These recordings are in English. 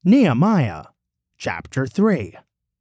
Nehemiah, chapter 3.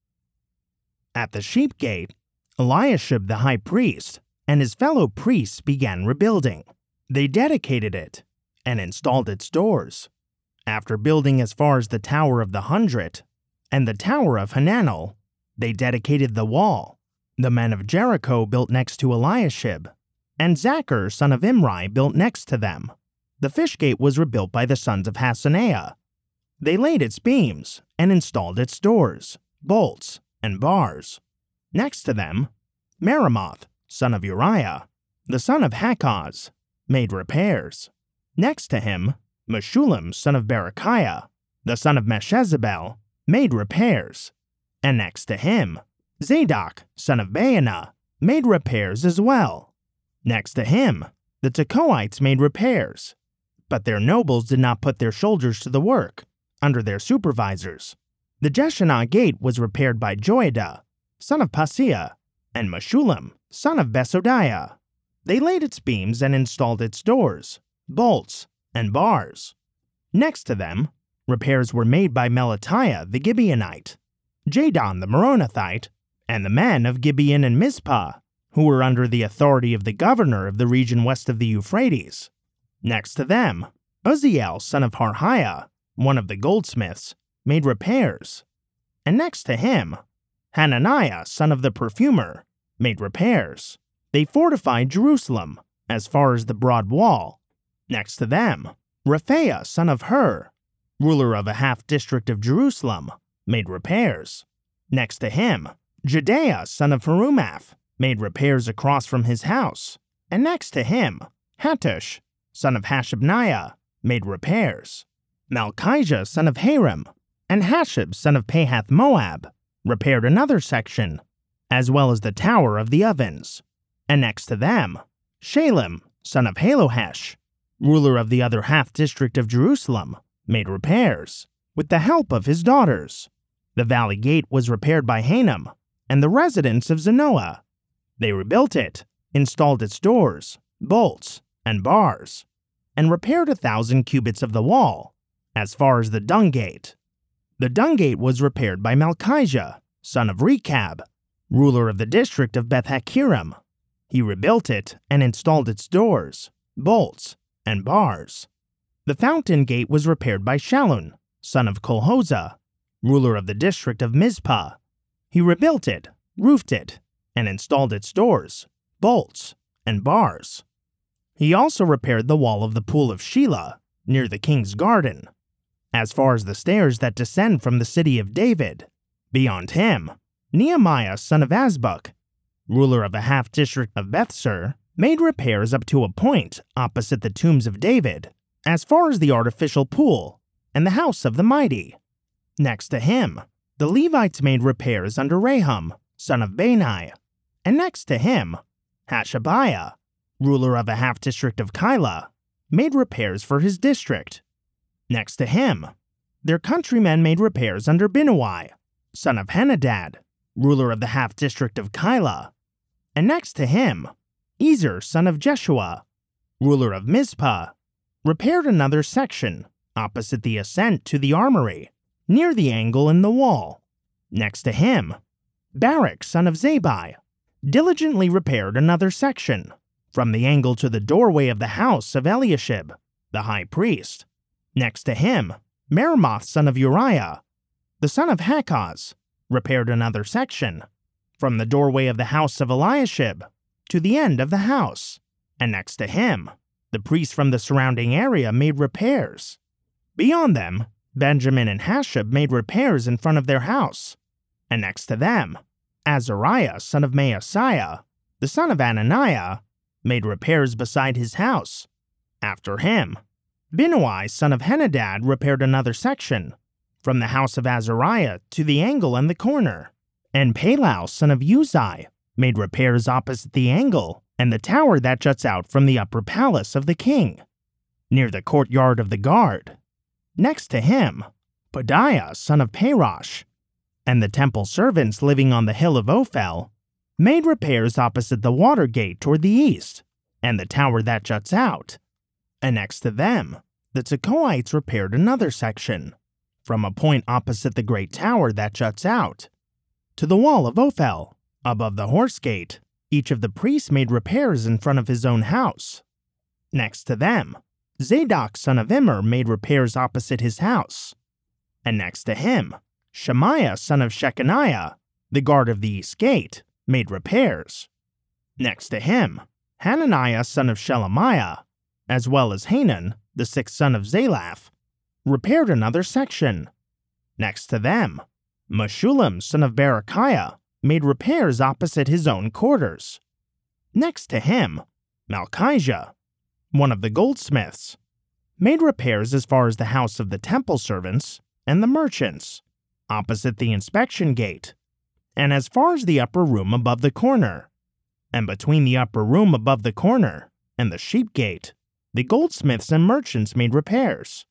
At the sheep gate, Eliashib the high priest and his fellow priests began rebuilding. They dedicated it and installed its doors. After building as far as the Tower of the 100 and the Tower of Hananel, they dedicated the wall. The men of Jericho built next to Eliashib, and Zachar son of Imri built next to them. The fish gate was rebuilt by the sons of Hassenaah. They laid its beams and installed its doors, bolts, and bars. Next to them, Meremoth, son of Uriah, the son of Hakkoz, made repairs. Next to him, Meshullam, son of Berechiah, the son of Meshezabel, made repairs. And next to him, Zadok, son of Baana, made repairs as well. Next to him, the Tekoites made repairs. But their nobles did not put their shoulders to the work under their supervisors. The Jeshanah gate was repaired by Joiada, son of Paseah, and Meshullam, son of Besodiah. They laid its beams and installed its doors, bolts, and bars. Next to them, repairs were made by Melatiah the Gibeonite, Jadon the Meronothite, and the men of Gibeon and Mizpah, who were under the authority of the governor of the region west of the Euphrates. Next to them, Uzziel, son of Harhiah, one of the goldsmiths, made repairs. And next to him, Hananiah, son of the perfumer, made repairs. They fortified Jerusalem as far as the broad wall. Next to them, Rephaiah, son of Hur, ruler of a half-district of Jerusalem, made repairs. Next to him, Jedaiah, son of Harumath, made repairs across from his house. And next to him, Hattush, son of Hashabniah, made repairs. Malchijah, son of Haram, and Hashab, son of Pahath-Moab, repaired another section, as well as the Tower of the Ovens. And next to them, Shalem, son of Halohesh, ruler of the other half-district of Jerusalem, made repairs, with the help of his daughters. The valley gate was repaired by Hanam and the residents of Zanoah. They rebuilt it, installed its doors, bolts, and bars, and repaired 1,000 cubits of the wall, as far as the dung gate. The dung gate was repaired by Malchijah, son of Rechab, ruler of the district of Beth-Hakerem. He rebuilt it and installed its doors, bolts, and bars. The fountain gate was repaired by Shallun, son of Kolhozah, ruler of the district of Mizpah. He rebuilt it, roofed it, and installed its doors, bolts, and bars. He also repaired the wall of the pool of Shelah, near the king's garden, as far as the stairs that descend from the city of David. Beyond him, Nehemiah, son of Azbuk, ruler of a half-district of Bethsur, made repairs up to a point opposite the tombs of David, as far as the artificial pool and the house of the mighty. Next to him, the Levites made repairs under Rahum, son of Bani, and next to him, Hashabiah, ruler of a half-district of Keilah, made repairs for his district. Next to him, their countrymen made repairs under Binnui, son of Henadad, ruler of the half-district of Keilah. And next to him, Ezer, son of Jeshua, ruler of Mizpah, repaired another section opposite the ascent to the armory, near the angle in the wall. Next to him, Barak, son of Zabai, diligently repaired another section, from the angle to the doorway of the house of Eliashib, the high priest. Next to him, Meremoth, son of Uriah, the son of Hakkoz, repaired another section, from the doorway of the house of Eliashib to the end of the house. And next to him, the priests from the surrounding area made repairs. Beyond them, Benjamin and Hashab made repairs in front of their house. And next to them, Azariah, son of Maaseiah, the son of Ananiah, made repairs beside his house. After him, Binnui, son of Henadad, repaired another section, from the house of Azariah to the angle and the corner. And Palau, son of Uzai, made repairs opposite the angle and the tower that juts out from the upper palace of the king, near the courtyard of the guard. Next to him, Pedaiah, son of Parosh, and the temple servants living on the hill of Ophel, made repairs opposite the water gate toward the east, and the tower that juts out. And next to them, the Tekoites repaired another section, from a point opposite the great tower that juts out. To the wall of Ophel, above the horse gate, each of the priests made repairs in front of his own house. Next to them, Zadok son of Immer made repairs opposite his house. And next to him, Shemaiah son of Shechaniah, the guard of the east gate, made repairs. Next to him, Hananiah son of Shelemiah, as well as Hanan, the sixth son of Zalaph, repaired another section. Next to them, Meshullam son of Berechiah made repairs opposite his own quarters. Next to him, Malchijah, one of the goldsmiths, made repairs as far as the house of the temple servants and the merchants, opposite the inspection gate, and as far as the upper room above the corner. And between the upper room above the corner and the sheep gate, the goldsmiths and merchants made repairs.